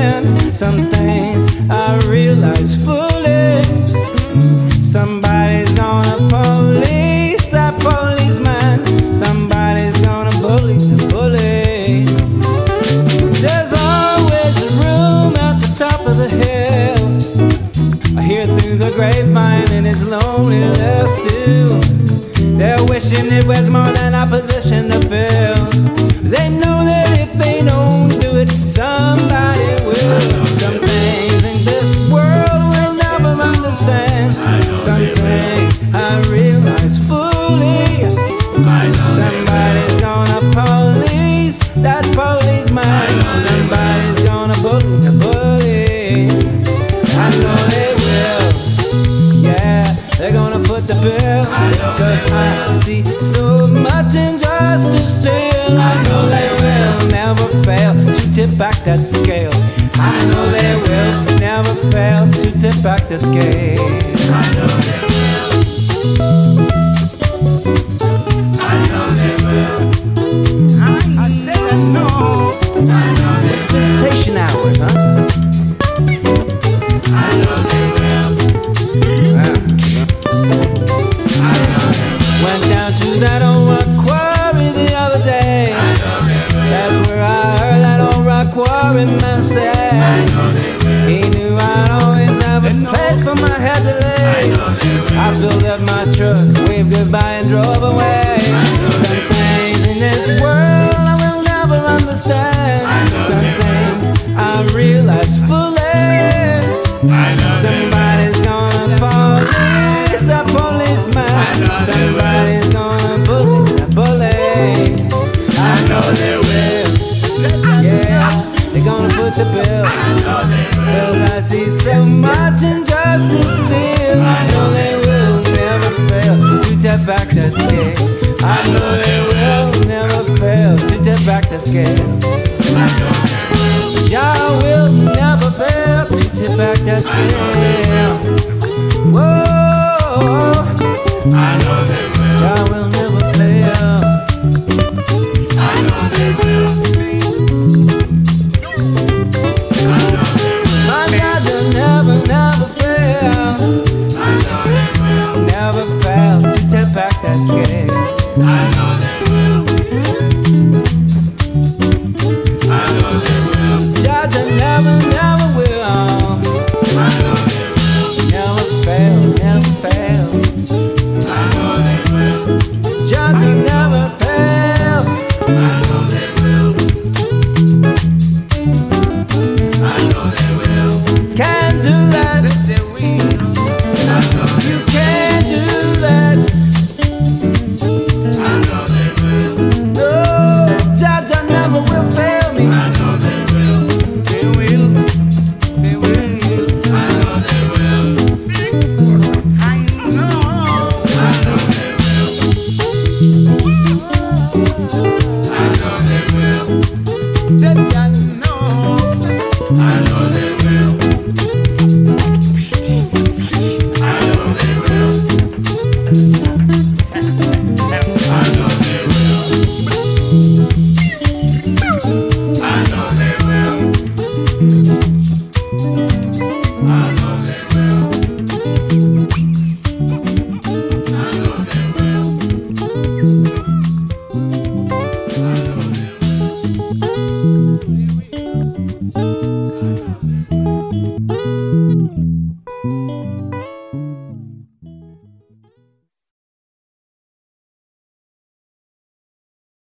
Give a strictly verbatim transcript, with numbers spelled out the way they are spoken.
understand some things I realize fully. Somebody's gonna police that policeman. Somebody's gonna bully the bully. There's always a room at the top of the hill. I hear through the grapevine and it's loneliness too. They're wishing it was more than opposition to fill. They know that if they don't do it, somebody will. Some things in this world will never understand. Some things I realize fully. Somebody's gonna police that policeman. Somebody's gonna bully the bully. I know they will. Yeah, they're gonna put the bill. Cause I see so much injustice still. I know they will never fail to tip back that scale. I know they will never fail to tip back the scale. I know they will. I know they will. I said no. I know they will. Visitation hours, huh? I know they will. Yeah. I know they will. Went down to that old rock quarry the other day. I know they will. That's where I heard that old rock quarry man say. I know they will. He knew I'd always have a place for my head to lay. I know they will. I filled up my truck, waved goodbye and drove away. Some things in this world I will never understand. Some things I realize fully. Somebody's gonna police a policeman. Somebody's gonna bully a bully. I know they will. Yeah, they're gonna put the bill. Cause I see so much injustice still. I know they will never fail to tap back that scale. I know they will never fail to tap back that scale.